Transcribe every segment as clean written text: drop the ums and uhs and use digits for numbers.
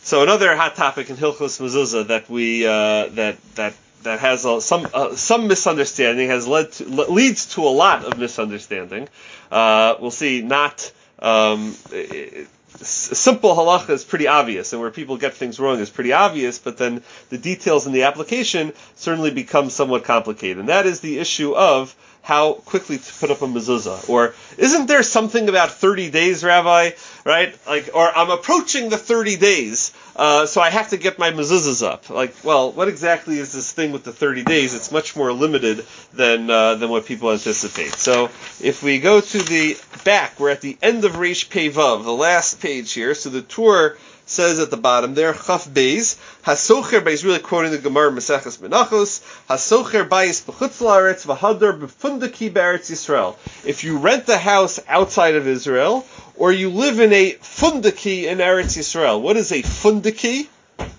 So another hot topic in Hilchos Mezuzah that we that has some misunderstanding leads to a lot of misunderstanding. We'll see. Not simple halacha is pretty obvious, and where people get things wrong is pretty obvious. But then the details in the application certainly become somewhat complicated, and that is the issue of how quickly to put up a mezuzah. Or isn't there something about 30 days, Rabbi? Right? Or I'm approaching the 30 days, so I have to get my mezuzahs up. Well, what exactly is this thing with the 30 days? It's much more limited than what people anticipate. So if we go to the back, we're at the end of Reish Pei Vav, the last page here. So the Tur says at the bottom there, Chaf Beis, Hasocher Beis, really quoting the Gemara Maseches Menachos, Hasocher Beis b'chutz la'aretz v'hadar b'fundaki b'Eretz Yisrael. If you rent a house outside of Israel, or you live in a fundaki in Eretz Yisrael. What is a fundaki?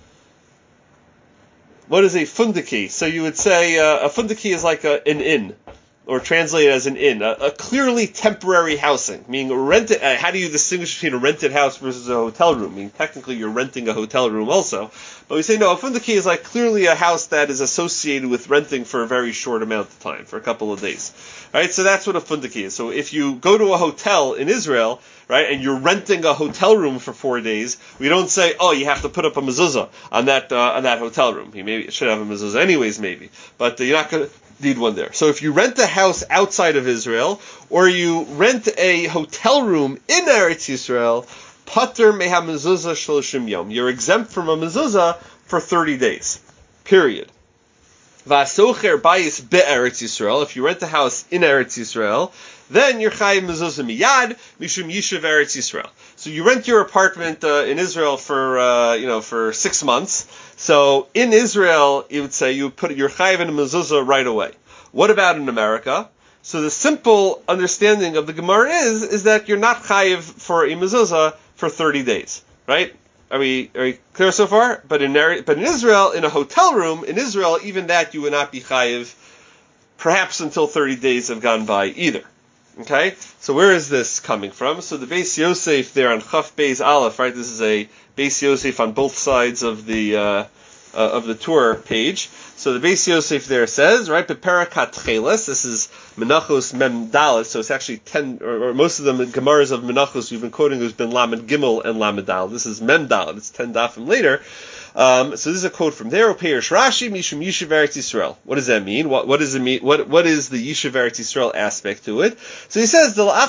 What is a fundaki? So you would say a fundaki is like an inn, or translated as an inn, a clearly temporary housing, meaning rented. How do you distinguish between a rented house versus a hotel room? I mean, technically you're renting a hotel room also, but we say no, a fundaki is like clearly a house that is associated with renting for a very short amount of time, for a couple of days. Right, so that's what a fundaki is. So if you go to a hotel in Israel, right, and you're renting a hotel room for 4 days, we don't say, oh, you have to put up a mezuzah on that hotel room. You maybe should have a mezuzah anyways, maybe, but you're not going to need one there. So if you rent a house outside of Israel, or you rent a hotel room in Eretz Yisrael, pater meha mezuzah shloshim yom. You're exempt from a mezuzah for 30 days. Period. Vasocher bayis be'eretz Yisrael. If you rent a house in Eretz Yisrael, then you're chayiv mezuzah miyad mishum yishuv Eretz Yisrael. So you rent your apartment in Israel for 6 months. So in Israel, you would say you're chayiv in a mezuzah right away. What about in America? So the simple understanding of the Gemara is that you're not chayiv for a mezuzah for 30 days, right? Are we clear so far? But in Israel, in a hotel room, in Israel, even that you would not be chayiv, perhaps until 30 days have gone by either. Okay? So where is this coming from? So the Beis Yosef there on Chaf Beis Aleph, right? This is a Beis Yosef on both sides of the Tur page. So the Beis Yosef there says, right, Beperak HaTcheles, this is Menachos Mem Dalet, so it's actually 10, or most of them, Gemaras of Menachos we've been quoting, there's been Lamed Gimel and Lamed Dalet. This is Mem Dalet, it's 10 dafim later. So this is a quote from there, Operish Rashi, Mishum Yishuv Eretz Yisrael. What does that mean? What does it mean? What is the Yishuv Eretz Yisrael aspect to it? So he says, that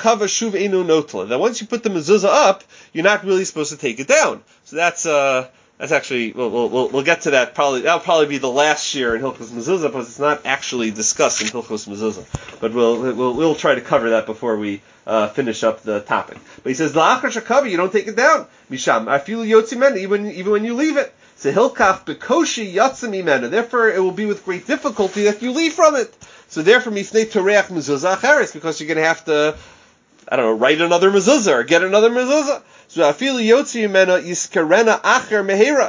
once you put the mezuzah up, you're not really supposed to take it down. So that's actually, we'll get to that probably. That'll probably be the last year in Hilchos Mezuzah, because it's not actually discussed in Hilchos Mezuzah. But we'll try to cover that before we finish up the topic. But he says, La'achar shakavi, you don't take it down. Misham, afilu yotzi mena, even when you leave it. So hilkach bekoshi yatzim imena. Therefore, it will be with great difficulty that you leave from it. So therefore, mifnei toreach mezuzah acheres, because you're going to have to, write another mezuzah or get another mezuzah. So afilu yotzi imena yiskarena acher mehera.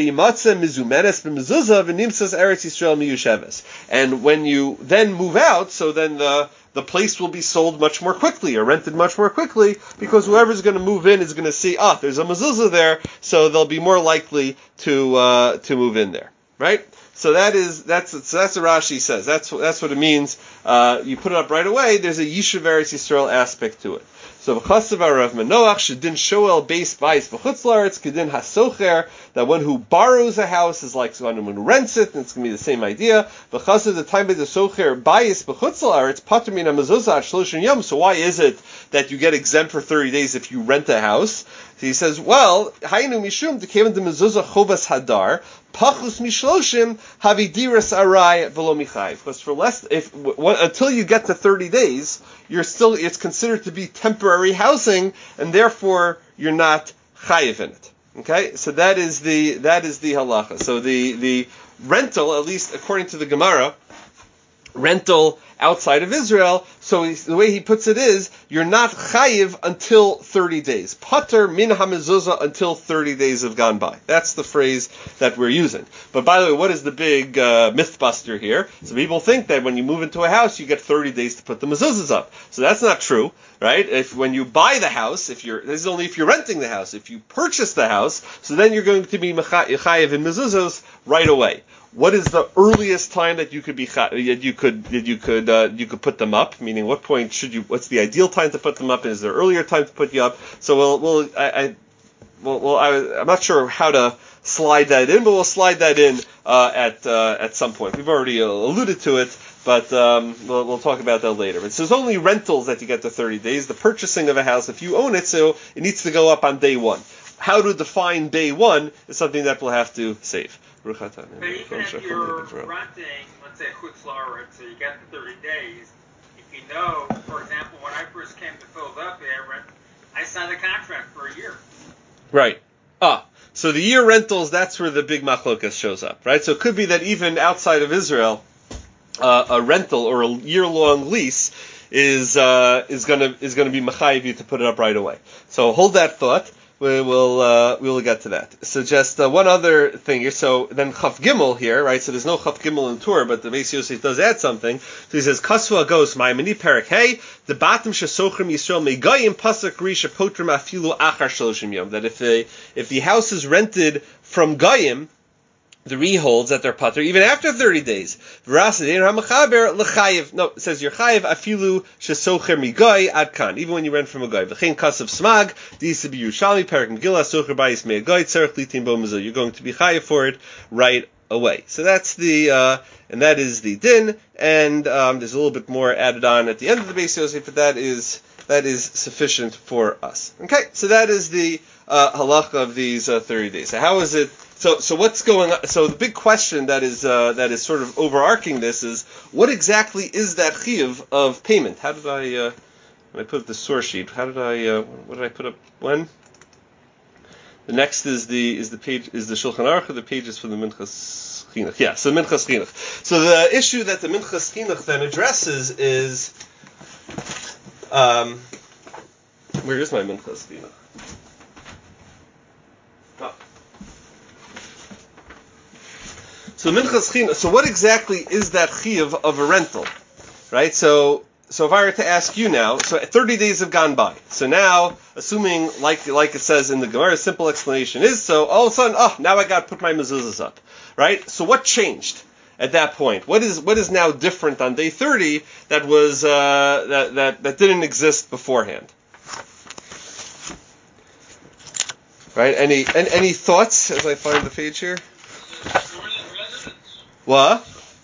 And when you then move out, so then the place will be sold much more quickly, or rented much more quickly, because whoever's going to move in is going to see, there's a mezuzah there, so they'll be more likely to move in there, right? So that's what Rashi says. That's what it means. You put it up right away. There's a Yishuv Eretz Yisrael aspect to it. So v'chasav Rav Manoach shedin shoel beis bayis b'chutz la'aretz kedin hasocher, that one who borrows a house is like someone who rents it, and it's going to be the same idea. V'chasav the time by the socher bayis b'chutz la'aretz pater min hamezuzah shloshim yom. So why is it that you get exempt for 30 days if you rent a house? So he says, well, haynu mishum dekevan de mezuzah chovas hadar pachus mishloshim havidiras arai v'lo michayiv. Because for less, until you get to 30 days, it's considered to be temporary housing, and therefore you're not chayiv in it. Okay, so that is the halacha. So the rental, at least according to the Gemara, rental outside of Israel. So the way he puts it is, you're not chayiv until 30 days. Pater min hamezuzah until 30 days have gone by. That's the phrase that we're using. But by the way, what is the big mythbuster here? So people think that when you move into a house, you get 30 days to put the mezuzahs up. So that's not true, right? If when you buy the house, this is only if you're renting the house. If you purchase the house, so then you're going to be chayiv in mezuzahs right away. What is the earliest time that you could be you could put them up? Meaning, what point should you? What's the ideal time to put them up? Is there earlier time to put you up? So I'm not sure how to slide that in, but we'll slide that in at some point. We've already alluded to it, but we'll talk about that later. But so there's only rentals that you get to 30 days. The purchasing of a house, if you own it, so it needs to go up on day one. How to define day one is something that we'll have to save. But even if you're renting, let's say Chutz La'aretz, so you get the 30 days, if you know, for example, when I first came to Philadelphia, I signed a contract for a year. Right. So the year rentals, that's where the big machlokas shows up, right? So it could be that even outside of Israel, a rental or a year-long lease is going to be machayiv you to put it up right away. So hold that thought. We will get to that. So just one other thing here. So then Chaf Gimel here, right? So there's no Chaf Gimel in Torah, but the Beis Yosef does add something. So he says, Kasva goes Ma'amini Perak Hey, the Batim Shesochrim Yisrael Megayim Pasuk Risha Potrim Afilu Achar Shloshim Yom. That if the house is rented from Goyim, the Re holds that they're pater even after 30 days. No, it says you're chayiv afilu shesocher migoy ad kan, even when you rent from a goy. V'chein kasav smag d'isa b'Yerushalmi perak Megillah socher bayis me'agoy tzarich litin bo mezuzah. You're going to be chayiv for it right away. So that's the and that is the din. And there's a little bit more added on at the end of the Beis Yosef, but that is sufficient for us. Okay, so that is the halacha of these 30 days. So how is it? So what's going on? So the big question that is sort of overarching this is, what exactly is that chiyuv of payment? How did when I put up the source sheet? What did I put up when? The next is the page is the Shulchan Aruch, or the pages for the Minchas Chinuch. Yeah, so Minchas Chinuch. So the issue that the Minchas Chinuch then addresses is, where is my Minchas Chinuch? So Minchas Chinuch. So what exactly is that chiyuv of a rental, right? So if I were to ask you now, so 30 days have gone by. So now, assuming like it says in the Gemara, a simple explanation is, so all of a sudden, now I got to put my mezuzahs up, right? So what changed at that point? What is now different on day 30 that was that didn't exist beforehand? Right? Any thoughts as I find the page here? What?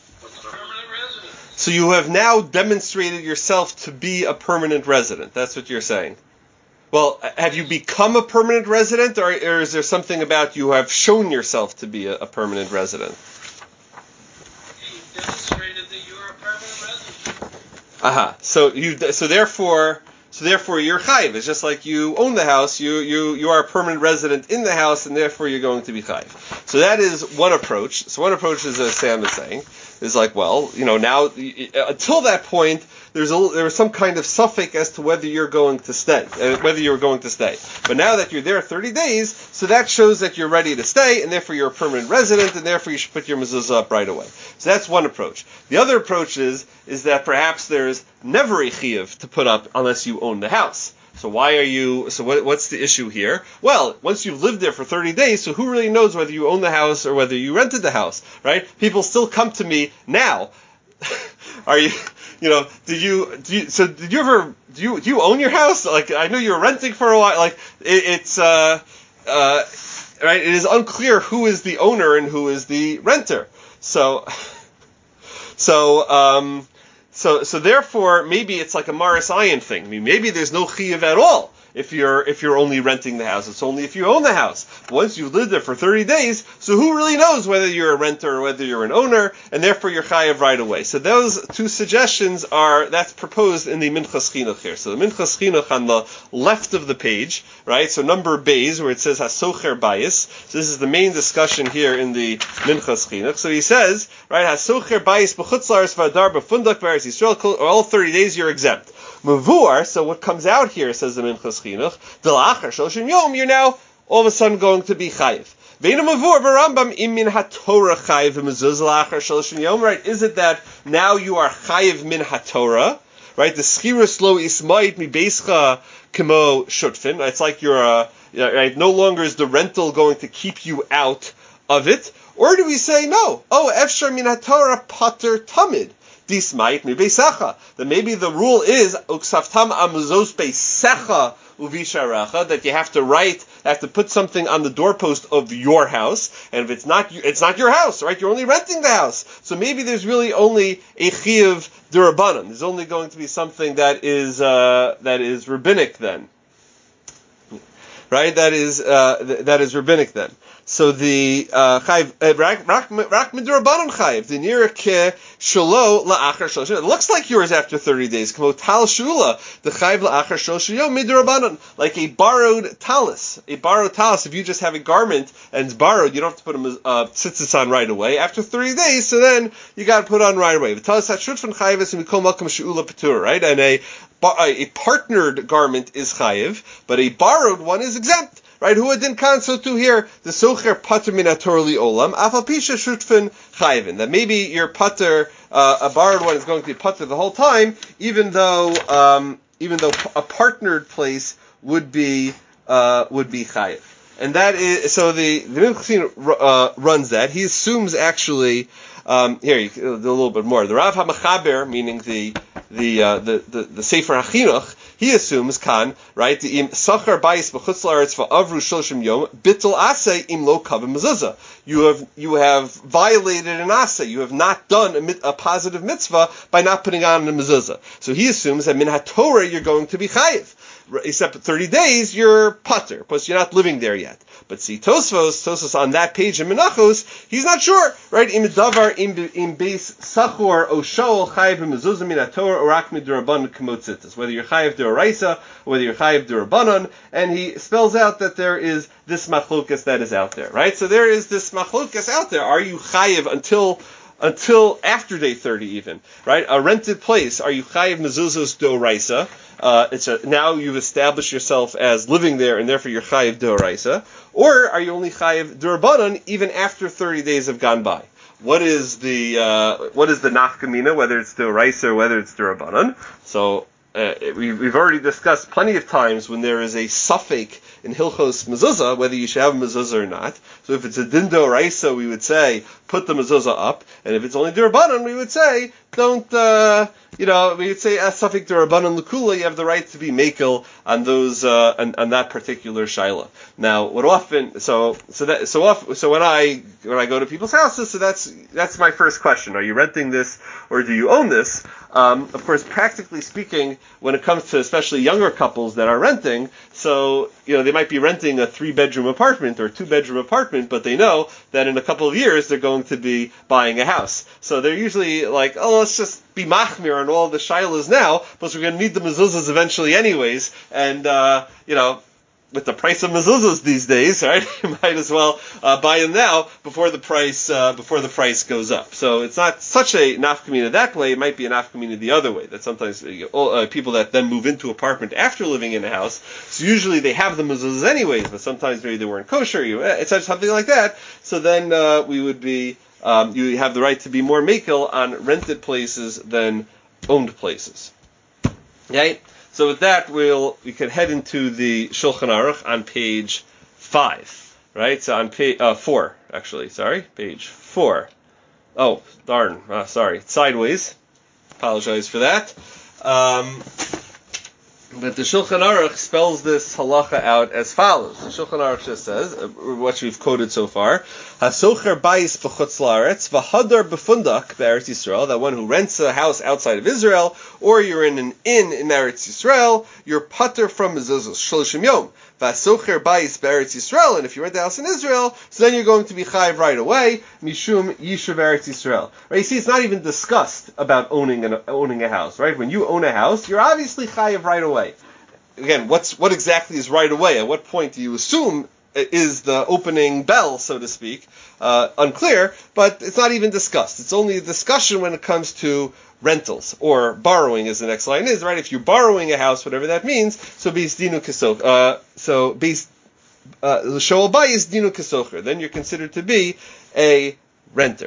So you have now demonstrated yourself to be a permanent resident. That's what you're saying. Well, have you become a permanent resident, or is there something about you have shown yourself to be a permanent resident? You demonstrated that you are a permanent resident. Aha. So therefore you're chayiv. It's just like you own the house, you are a permanent resident in the house, and therefore you're going to be chayiv. So that is one approach. So one approach is, as Sam is saying, is like, well, now until that point, there was some kind of suffix as to whether you're going to stay, But now that you're there 30 days, so that shows that you're ready to stay, and therefore you're a permanent resident, and therefore you should put your mezuzah up right away. So that's one approach. The other approach is that perhaps there's never a chiyuv to put up unless you own the house. So what's the issue here? Well, once you've lived there for 30 days, so who really knows whether you own the house or whether you rented the house, right? People still come to me now. Do you own your house? Like, I know you're renting for a while. Like, it's right? It is unclear who is the owner and who is the renter. So therefore, maybe it's like a Maris Ayin thing. I mean, maybe there's no chiyuv at all if you're only renting the house. It's only if you own the house. Once you've lived there for 30 days, so who really knows whether you're a renter or whether you're an owner, and therefore you're chayav right away. So those two suggestions that's proposed in the Minchas Chinuch here. So the Minchas Chinuch on the left of the page, right? So number Beis, where it says Hasocher Bayis. So this is the main discussion here in the Minchas Chinuch. So he says, right, Hasocher Bayis b'chutz la'aretz v'adar b'fundak v'eretz Yisrael, all 30 days you're exempt. Mavuar, so what comes out here, says the Minchas Chinuch, D'la'achar Shloshim Yom, you're now all of a sudden going to be chayiv. Ve'ina mavur b'Rambam im min haTorah chayiv v'mezuzah l'achar Shloshim Yom, right? Is it that now you are chayiv min haTorah, right? The schirus lo ismait mi beischa kemo shutfin. It's like you're right? No longer is the rental going to keep you out of it, or do we say no? Oh, efshar min haTorah pater tamid. Dismait mi beisacha. That maybe the rule is uksaftam amuzos beisacha uvisharecha, that you have to put something on the doorpost of your house, and if it's not your house, right? You're only renting the house. So maybe there's really only a chiyuv d'Rabbanan. There's only going to be something that is rabbinic then. Right? That is rabbinic then. So the chayiv rak midrabanan chayiv the nirake shalo la'achar shloshim. It looks like yours after 30 days. Kamo tal shula the chayiv la'achar shloshim yom midrabanan, like a borrowed talis. A borrowed talis. If you just have a garment and it's borrowed, you don't have to put a tzitzis on right away. After 30 days, so then you got to put on right away. The talis hashutfan chayiv and mikol malkam sheula patur. Right, and a partnered garment is chayiv, but a borrowed one is exempt. Right, who didn't cancel to here the socher pater min haTorah li olam afal pisha shutfin chayvin, that maybe your pater, a borrowed one, is going to be pater the whole time, even though a partnered place would be chayiv. And that is, so the Minchas runs that. He assumes actually, here you do a little bit more. The Rav HaMachaber, meaning the Sefer HaChinuch, he assumes right, the im sachar bayis b'chutz la'aretz va'avru shloshim yom bittul aseh im lo kavim mezuzah. You have violated an aseh. You have not done a positive mitzvah by not putting on a mezuzah. So he assumes that min haTorah you're going to be chayiv. Except 30 days, you're pater, because you're not living there yet. But see, Tosfos on that page in Menachos, he's not sure, right? Im davar im beis sachor o shaol chayiv mezuzah min haTorah or rak midrabanan k'motzitas. Whether you're chayiv d'oraisa, or whether you're chayiv d'Rabbanan, and he spells out that there is this machlokas that is out there, right? So there is this machlokas out there. Are you chayiv until after day 30 even, right? A rented place, are you chayiv mezuzos d'oraisa? Now you've established yourself as living there, and therefore you're chayiv d'oraisa, or are you only chayiv d'Rabbanan even after 30 days have gone by? What is the nafkamina, whether it's d'oraisa or whether it's d'Rabbanan? So we've already discussed plenty of times when there is a suffix in Hilchos Mezuzah, whether you should have a mezuzah or not. So if it's a din d'oraisa, we would say put the mezuzah up, and if it's only d'Rabbanan, we would say don't. We would say as suffix d'Rabbanan l'kula, you have the right to be mekel on those on that particular shaila. Now, when I go to people's houses, so that's my first question: are you renting this or do you own this? Of course, practically speaking, when it comes to especially younger couples that are renting, so they might be renting a 3-bedroom apartment or a 2-bedroom apartment, but they know that in a couple of years they're going to be buying a house. So they're usually like, oh, let's just be machmir on all the shilas now, plus we're going to need the mezuzahs eventually anyways, and with the price of mezuzahs these days, right? You might as well buy them now before the price goes up. So it's not such a nafkamina that way. It might be a nafkamina the other way. That sometimes people that then move into apartment after living in a house, so usually they have the mezuzahs anyways, but sometimes maybe they weren't kosher. It's something like that. So then we would be you have the right to be more mekel on rented places than owned places. Okay. So with that, we can head into the Shulchan Aruch on page 5, right? So on page 4, actually. Sorry, page 4. Oh, darn. Sorry, sideways. Apologize for that. But the Shulchan Aruch spells this halacha out as follows. The Shulchan Aruch just says, what we've quoted so far, Hasocher bayis b'chutz la'aretz v'hadar b'fundak be'Eretz Yisrael, that one who rents a house outside of Israel, or you're in an inn in Eretz Yisrael, you're pater from mezuzos shloshim yom. V'hasocher bayis be'Eretz Yisrael, and if you rent a house in Israel, so then you're going to be chayiv right away, mishum yishuv Eretz Yisrael. Right? You see, it's not even discussed about owning a house, right? When you own a house, you're obviously chayiv right away. Again, what exactly is right away? At what point do you assume is the opening bell, so to speak? Unclear, but it's not even discussed. It's only a discussion when it comes to rentals, or borrowing, as the next line is, right? If you're borrowing a house, whatever that means, so beis dinu kesocher, l'shoel bayis dinu kesocher, then you're considered to be a renter.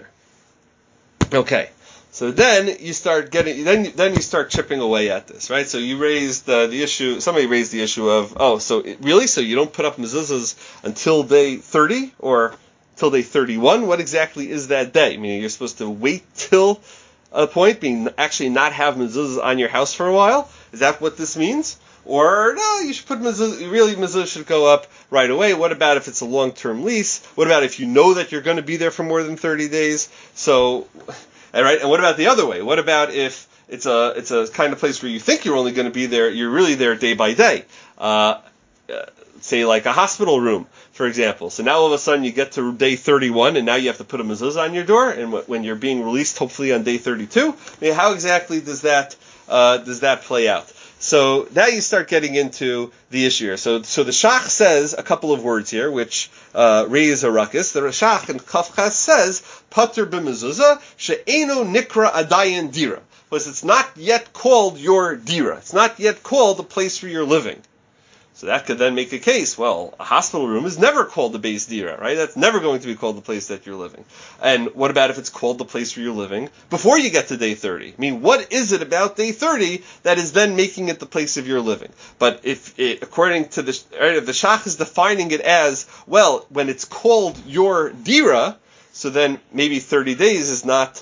Okay. So then you start then you start chipping away at this, right? So you raised the issue. Somebody raised the issue of, so you don't put up mezuzahs until day 30 or till day 31? What exactly is that day? I mean, you're supposed to wait till a point, being actually not have mezuzahs on your house for a while. Is that what this means? Or no, you should put mezuzah. Really, mezuzah should go up right away. What about if it's a long-term lease? What about if you know that you're going to be there for more than 30 days? So. Right, and what about the other way? What about if it's a kind of place where you think you're only going to be there, you're really there day by day? Say like a hospital room, for example. So now all of a sudden you get to day 31, and now you have to put a mezuzah on your door. And when you're being released, hopefully on day 32, I mean, how exactly does that play out? So now you start getting into the issue here. So the Shach says a couple of words here, which raise a ruckus. The Shach in Kafchas says, Pater b'mezuzah she'eno nikra adayin dira. Because it's not yet called your dira. It's not yet called the place where you're living. So that could then make a case, well, a hospital room is never called the beis dira, right? That's never going to be called the place that you're living. And what about if it's called the place where you're living before you get to day 30? I mean, what is it about day 30 that is then making it the place of your living? But according to the Shach is defining it as, well, when it's called your dira, so then maybe 30 days is not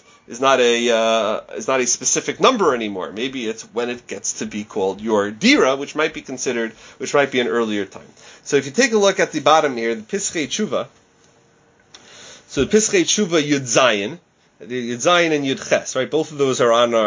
a specific number anymore. Maybe it's when it gets to be called your dira, which might be an earlier time. So if you take a look at the bottom here, the Pischei Tshuva. So the Pischei Tshuva Yud Zayin and Yud Ches, right? Both of those are in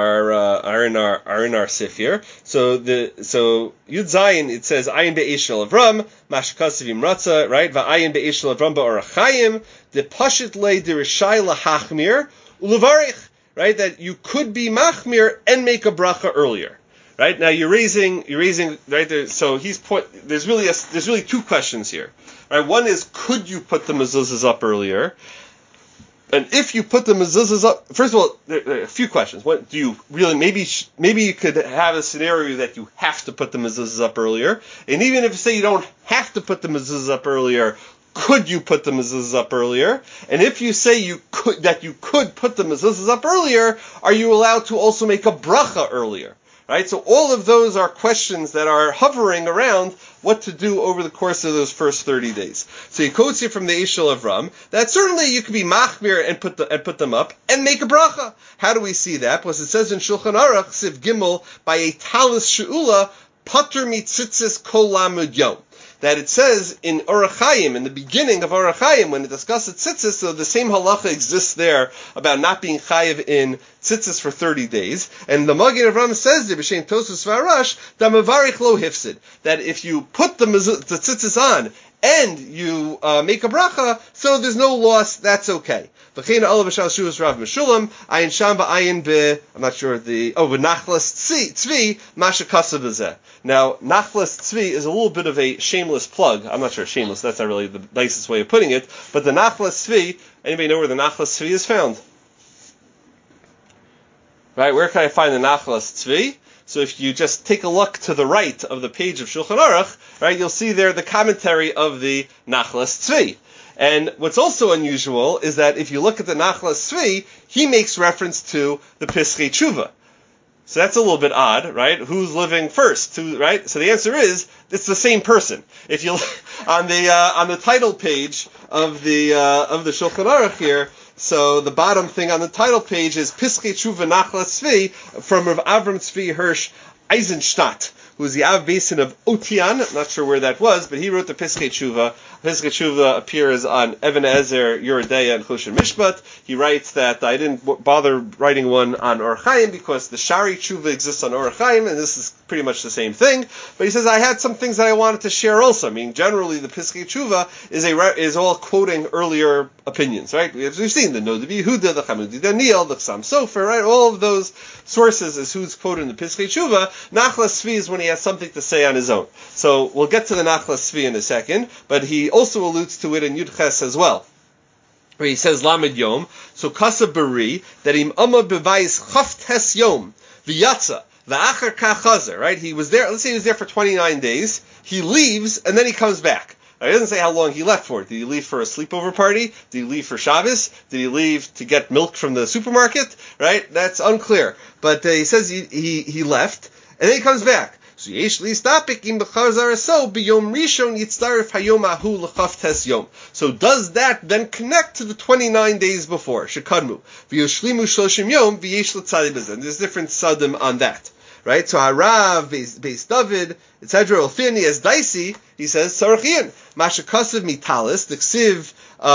our sif here. So Yud Zayin, it says Ayin be'eshel Avram mashkasivim ratza, right? Va'ayin be'eshel Avram ba'orach chayim de pashit le de rishai lahachmir ulevarich, right? That you could be machmir and make a bracha earlier, right? Now you're raising right there. So there's really two questions here, right? One is, could you put the mezuzahs up earlier? And if you put the mezuzahs up, first of all, there are a few questions. What do you really? Maybe you could have a scenario that you have to put the mezuzahs up earlier, and even if you say you don't have to put the mezuzahs up earlier, could you put the mezuzahs up earlier? And if you say you could put the mezuzahs up earlier, are you allowed to also make a bracha earlier? Right? So all of those are questions that are hovering around what to do over the course of those first 30 days. So he quotes here from the Eshel Avram that certainly you could be machmir and put them up and make a bracha. How do we see that? Because it says in Shulchan Aruch Siv Gimel by a talis she'ula pater mitzitzis kol lamud yom. That it says in Orach Chaim, in the beginning of Orach Chaim, when it discusses tzitzis, so the same halacha exists there about not being chayiv in tzitzis for 30 days. And the Magen Avraham says there, b'shem Tosfos Varash, da mevarich lo hifsid, that if you put the tzitzis on and you make a bracha, so there's no loss, that's okay. I'm not sure Nachlas Tzvi, Masha Kasav Bezeh. Now, Nachlas Tzvi is a little bit of a shameless plug. I'm not sure shameless, that's not really the nicest way of putting it, but the Nachlas Tzvi, anybody know where the Nachlas Tzvi is found? Right, where can I find the Nachlas Tzvi? So if you just take a look to the right of the page of Shulchan Aruch, right, you'll see there the commentary of the Nachlas Tzvi. And what's also unusual is that if you look at the Nachlas Tzvi, he makes reference to the Pischei Tshuva. So that's a little bit odd, right? Who's living first? Right? So the answer is, it's the same person. If you on the title page of the Shulchan Aruch here, so the bottom thing on the title page is Pischei Tshuva Nachlas Tzvi from Rav Avram Tzvi Hirsch Eisenstadt, who was the Av Basin of Otian. I'm not sure where that was, but he wrote the Piskei Tshuva. Piskei Tshuva appears on Even Ezer, Yeridea, and Choshen Mishpat. He writes that I didn't bother writing one on Orach Chaim because the Shari Tshuva exists on Orach Chaim, and this is pretty much the same thing. But he says I had some things that I wanted to share also. I mean, generally the Piskei Tshuva is all quoting earlier opinions, right? We've seen the Noda Yehuda, the Chamudi Daniel, the Chassam Sofer, right? All of those sources is who's quoted in the Piskei Tshuva. Nachlas Tzvi is when he has something to say on his own. So we'll get to the Nachlas Tzvi in a second, but he also alludes to it in Yud Ches as well, where he says Lamed Yom. So Kasa Bari that im Amma Bevayis Chaftes Yom V'Yatza V'Achar Kachazer. Right? He was there. Let's say he was there for 29 days. He leaves and then he comes back. He doesn't say how long he left for. Did he leave for a sleepover party? Did he leave for Shabbos? Did he leave to get milk from the supermarket? Right? That's unclear. But he says he left, and then he comes back. So yesh listapik im b'chazar so b'yom rishon yitztarif hayom ahu l'chaftes yom. So does that then connect to the 29 days before? Shekadmu v'yoshlimu shloshim yom v'yesh l'tzadi b'zen. There's different sadim on that. Right? So Harav, Beis David, etc. Olfini as Daisi, he says, Sarachian, Masha Kasav Mitalis, the Ksiv,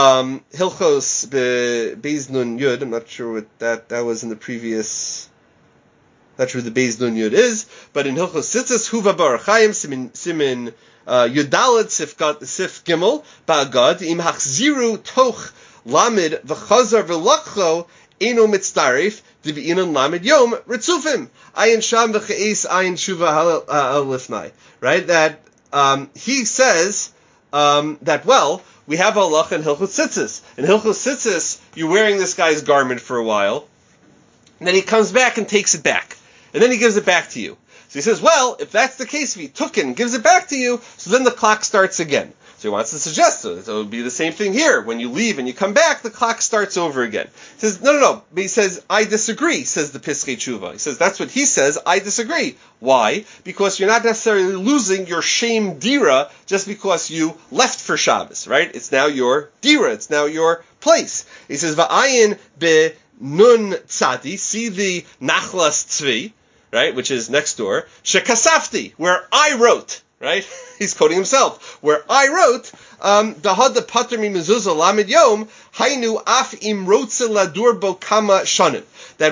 Hilchos Beis Nun Yud. I'm not sure what that was in the previous, not sure what the Beis Nun Yud is, but in Hilchos Tzitzis, Huva Barachayim, Simin Yudalet, Sif Gimel, Ba'agad, Im Hachziru Toch Lamed, V'chazar V'lachcho, Eno Mitzdarif, Divi'inan Lamed Yom, Ritzufim, Ayin Sham V'che'es, Ayin Shuva Al-Lifnai. Right? That, he says, that, well, we have halacha in Hilchos Tzitzis. In Hilchos Tzitzis, you're wearing this guy's garment for a while, and then he comes back and takes it back. And then he gives it back to you. So he says, well, if that's the case, if he took it and gives it back to you, so then the clock starts again. So he wants to suggest so it would be the same thing here. When you leave and you come back, the clock starts over again. He says, no. But he says, I disagree, says the Piskei Tshuva. He says, that's what he says, I disagree. Why? Because you're not necessarily losing your shame dira just because you left for Shabbos, right? It's now your dira. It's now your place. He says, Va'ayin be nun tzadi, see the Nachlas Tzvi, right, which is next door, Shekasafti, where I wrote, right? He's quoting himself. Where I wrote, Dahad the pater mi mezuzah lamed yom, hainu af im rotze ladur bo kama shanim.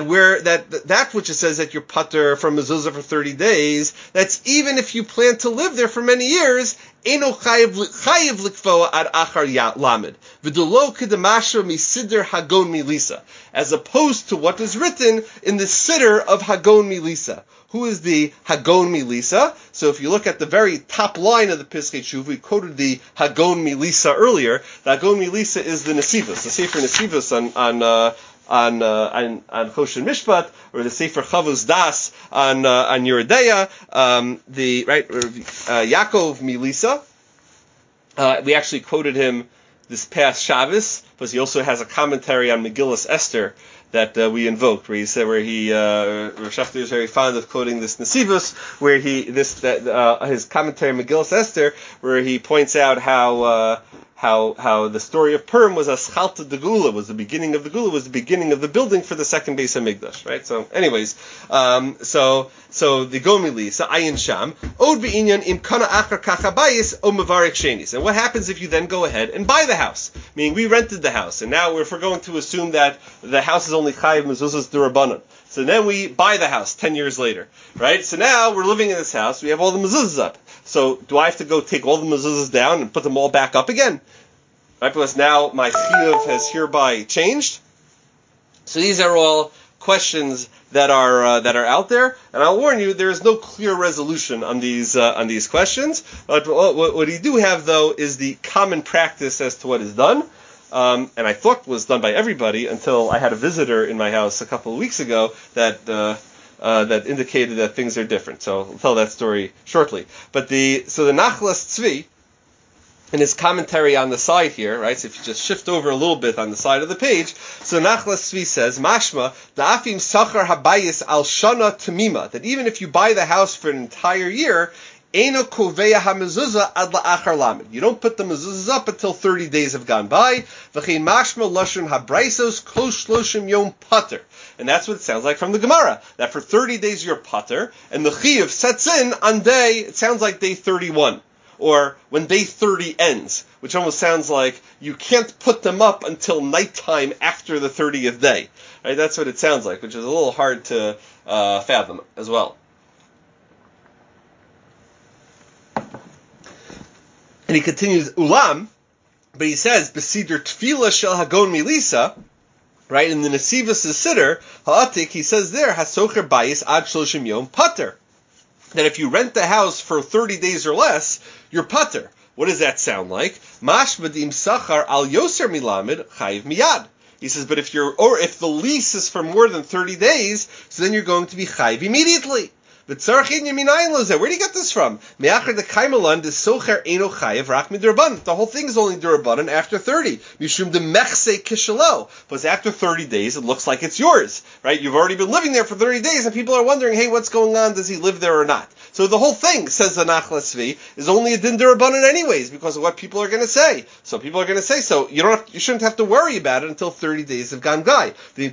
That which it says that you're pater from mezuzah for 30 days, that's even if you plan to live there for many years, eno chayiv likfoa ad achar lamed. V'dolo kedemasher mi siddur hagon milisa. As opposed to what was written in the siddur of Hagon Milisa. Who is the Hagon Milisa? So if you look at the very top line of the Piskei Tshuva, we quoted the Hagon Milisa earlier. The Hagon Milisa is the Nesivos, the Sefer Nesivos on Choshen Mishpat, or the Sefer Chavos Das on Yeridea, Yaakov Milisa. We actually quoted him this past Shabbos, but he also has a commentary on Megillas Esther that we invoked, where Rosh Hashemah is very fond of quoting this Nesivos, where his commentary on Megillas Esther, where he points out how the story of Purim was Aschalta de Gula, was the beginning of the Gula, was the beginning of the building for the second Beis HaMikdash, right? So, anyways, so the Gomili, so Ayin Sham, Od V'inyan im kana achar kachabayis o mavarek shenis. And what happens if you then go ahead and buy the house? Meaning we rented the house, and now if we're going to assume that the house is only chayiv mezuzahs d'Rabbanan. So then we buy the house 10 years later, right? So now we're living in this house, we have all the mezuzahs up. So do I have to go take all the mezuzahs down and put them all back up again? Right? Because now my chiyuv has hereby changed. So these are all questions that are out there, and I'll warn you, there is no clear resolution on these questions. But what we do have, though, is the common practice as to what is done, and I thought was done by everybody until I had a visitor in my house a couple of weeks ago that indicated that things are different. So I'll tell that story shortly. But the Nachlas Tzvi, in his commentary on the side here, right, so if you just shift over a little bit on the side of the page, so Nachlas Tzvi says, Mashma, da'afim sachar habayis al shana tamima, that even if you buy the house for an entire year, Eino koveya hamezuzah ad la'achar lamed. You don't put the mezuzahs up until 30 days have gone by. V'chein mashma lashon habraisos kol shloshim yom pater. And that's what it sounds like from the Gemara, that for 30 days you're pater, and the chiyuv sets in on it sounds like day 31, or when day 30 ends, which almost sounds like you can't put them up until nighttime after the 30th day. Right? That's what it sounds like, which is a little hard to fathom as well. And he continues, ulam, but he says, besider tefillah shel hagon milisa, right, in the Nesivos Siddur, ha'atik, he says there, hasocher bayis ad shloshim yom pater, that if you rent the house for 30 days or less, you're pater. What does that sound like? Mashmadim sachar al yoser milamid chayiv miyad. He says, but if the lease is for more than 30 days, so then you're going to be chayiv immediately. Where do you get this from? The whole thing is only durabanan after 30. But after 30 days, it looks like it's yours, right? You've already been living there for 30 days, and people are wondering, hey, what's going on? Does he live there or not? So the whole thing, says the Nachla Tzvi, is only a din durabanan anyways, because of what people are going to say. So people are going to say, so you shouldn't have to worry about it until 30 days have gone by. When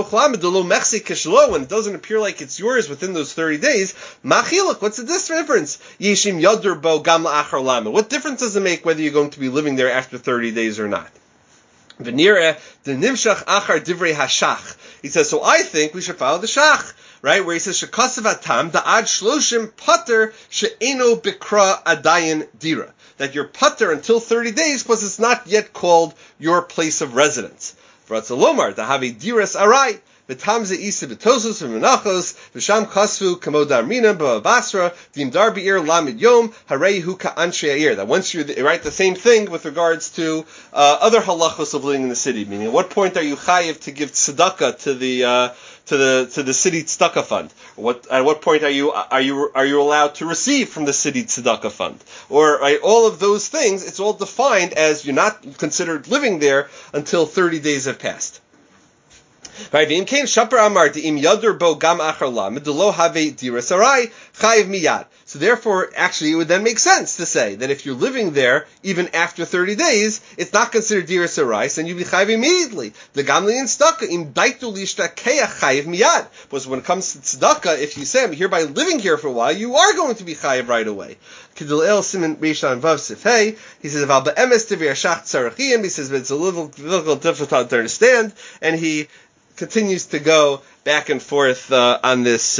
it doesn't appear like it's yours within those 30 days, machiluk, what's the difference? Yeshim yadur bo gam la'achar lamed. What difference does it make whether you're going to be living there after 30 days or not? V'nireh the nimshach achar divrei hashach. He says, so I think we should follow the shach, right? Where he says, shekasav atam da'ad shloshim pater she'eno bikra adayin dira. That you're pater until 30 days because it's not yet called your place of residence. V'ratzalomar dahavi diras arai. V'tamze isa b'tosos v'menachos v'sham chasvu kamodar minam b'avasra dimdar be'ir lamid yom hareihu ka'anshe ha'ir. That once you're right, the same thing with regards to other halachos of living in the city. Meaning, at what point are you chayiv to give tzedakah to the city tzedakah fund? At what point are you allowed to receive from the city tzedakah fund? Or right, all of those things, it's all defined as you're not considered living there until 30 days have passed. Right, im kain shaper amar im yadur bo gam achar lamed lo have diras arai chayiv miyad. So therefore, actually, it would then make sense to say that if you're living there even after 30 days, it's not considered diras arai, and you'd be chayiv immediately. The gamli and tzedakah im daitu lishtakeach chayiv miyad. Because when it comes to tzedakah, if you say I'm hereby living here for a while, you are going to be chayiv right away. Kidul el siman reishan vav sifhei. He says about be'emes tivir shach tzarachim. He says but it's a little difficult to understand, and he continues to go back and forth on this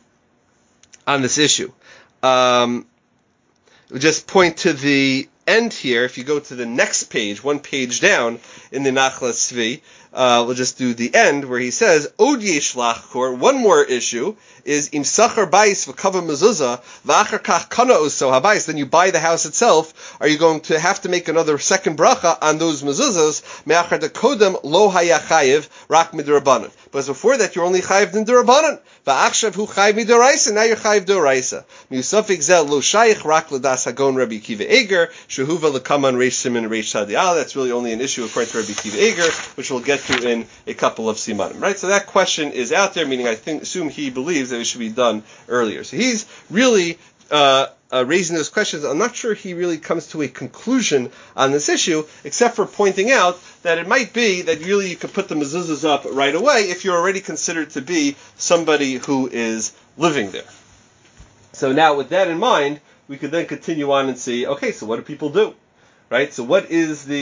issue. We'll just point to the end here. If you go to the next page, one page down in the Nachla Tzvi, we'll just do the end where he says, Od yesh lachkor, one more issue, is im sachar bais v'kava mezuzah v'achar kach kana oso habais, then you buy the house itself, are you going to have to make another second bracha on those mezuzahs, me'achar dekodem lo haya chayiv rak midrabanan. But before that, you're only chayiv in durabanan. Va'achshav hu chayiv midoraisa, now you're chayiv doraisa. Miusafik zel lo shayich rak l'das hagon Rabbi Akiva Eger, shehuva l'kaman reish siman reish tadial. That's really only an issue according to Rabbi Akiva Eger, which we'll get to in a couple of simanim. Right? So that question is out there, meaning I assume he believes that it should be done earlier. So he's really raising those questions. I'm not sure he really comes to a conclusion on this issue, except for pointing out that it might be that really you could put the mezuzahs up right away if you're already considered to be somebody who is living there. So now with that in mind, we could then continue on and see, okay, so what do people do? Right? So what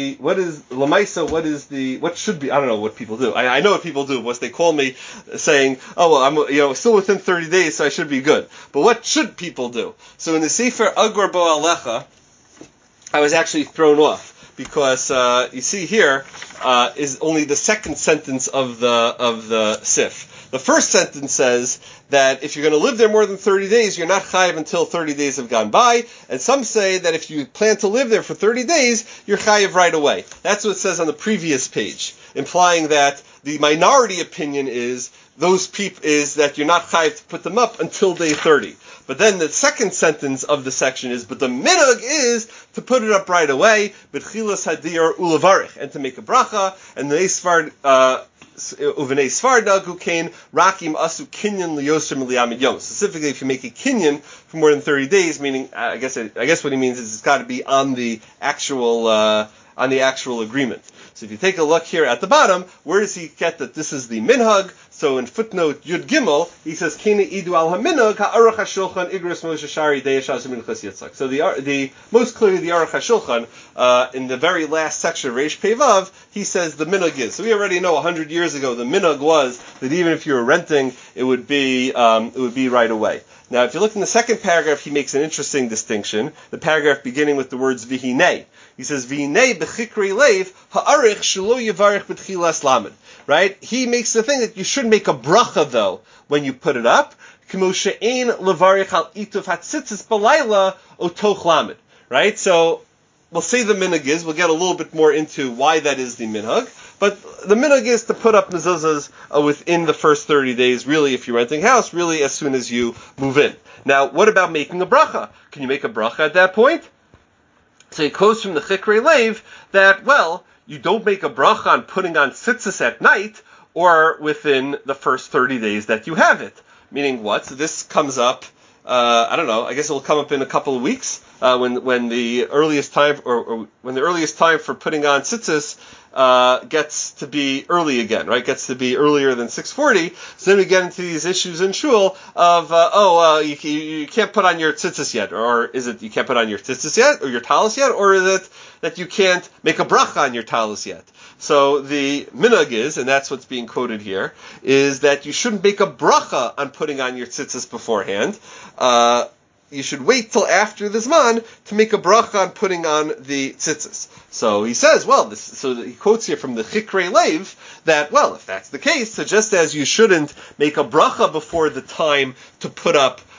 should be, I don't know what people do. I know what people do, once they call me saying, oh, well, I'm, still within 30 days, so I should be good. But what should people do? So in the Sefer Agur Bo Alecha, I was actually thrown off, because, you see here, is only the second sentence of the Sif. The first sentence says that if you're going to live there more than 30 days, you're not chayiv until 30 days have gone by. And some say that if you plan to live there for 30 days, you're chayiv right away. That's what it says on the previous page, implying that the minority opinion is that you're not chayiv to put them up until day 30. But then the second sentence of the section is, but the minhag is to put it up right away, b'tchilas hadir ulavarich, and to make a bracha, and the Eisvard Uvenei Svarda Gukain Rakim Asu Kinyan Liyosim Liyamid Yom. Specifically, if you make a kinyan for more than 30 days, meaning I guess what he means is it's got to be on the actual agreement. So if you take a look here at the bottom, where does he get that this is the minhag? So in footnote Yud Gimel, he says, Kina idu al haminhag ha'aruch ha'shulchan igros Moshe Shari deyashaz minchas Yitzchak. So the most clearly the Aruch HaShulchan, in the very last section of Reish Pei Vav, he says the minhag is. So we already know 100 years ago the minhag was that even if you were renting, it would be right away. Now, if you look in the second paragraph, he makes an interesting distinction. The paragraph beginning with the words vihinei. He says, vihinei b'chikrei leiv ha'arich shelo yivarich b'tchilas lamed. Right? He makes the thing that you should make a bracha, though, when you put it up. K'mo she'ein levarich al ituf hatzitzis b'layla otoch lamed. Right? So, we'll say the minhag is. We'll get a little bit more into why that is the minhag. But the minhag is to put up mezuzahs within the first 30 days, really, if you're renting a house, really as soon as you move in. Now, what about making a bracha? Can you make a bracha at that point? So it goes from the Chikrei Leiv that, well, you don't make a bracha on putting on tzitzis at night or within the first 30 days that you have it. Meaning what? So this comes up, I don't know, I guess it will come up in a couple of weeks, when the earliest time, or when the earliest time for putting on tzitzis gets to be early again, right? Gets to be earlier than 6:40. So then we get into these issues in shul of, you can't put on your tzitzis yet, or is it you can't put on your tzitzis yet, or your talis yet, or is it that you can't make a bracha on your talis yet? So the minhag is, and that's what's being quoted here, is that you shouldn't make a bracha on putting on your tzitzis beforehand. You should wait till after the Zman to make a bracha on putting on the tzitzis. So he says, so he quotes here from the Chikrei Leiv that, well, if that's the case, so just as you shouldn't make a bracha before the time to put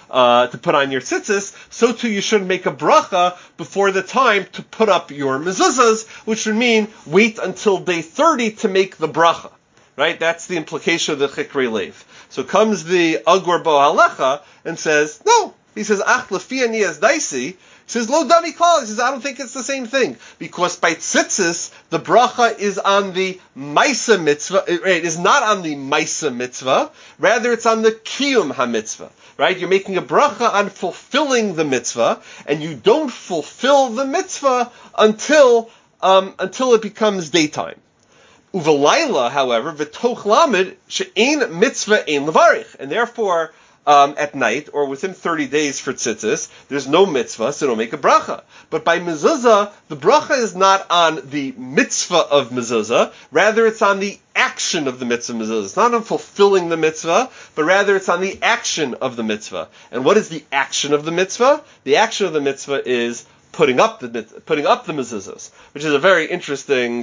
on your tzitzis, so too you shouldn't make a bracha before the time to put up your mezuzahs, which would mean wait until day 30 to make the bracha. Right? That's the implication of the Chikrei Leiv. So comes the Agur Bo Halecha and says, no. He says, Ach lefi ani as daisi. He says, Lo dami klal. He says, I don't think it's the same thing. Because by tzitzis, the bracha is on the maisa mitzvah. It is not on the maisa mitzvah. Rather, it's on the kiyum ha-mitzvah. Right? You're making a bracha on fulfilling the mitzvah, and you don't fulfill the mitzvah until it becomes daytime. Uvalayla, however, v'toch lamed she'ein mitzvah ein levarich, and therefore, at night, or within 30 days for tzitzis, there's no mitzvah, so don't make a bracha. But by mezuzah, the bracha is not on the mitzvah of mezuzah, rather it's on the action of the mitzvah mezuzah. It's not on fulfilling the mitzvah, but rather it's on the action of the mitzvah. And what is the action of the mitzvah? The action of the mitzvah is putting up the mezuzahs, which is a very interesting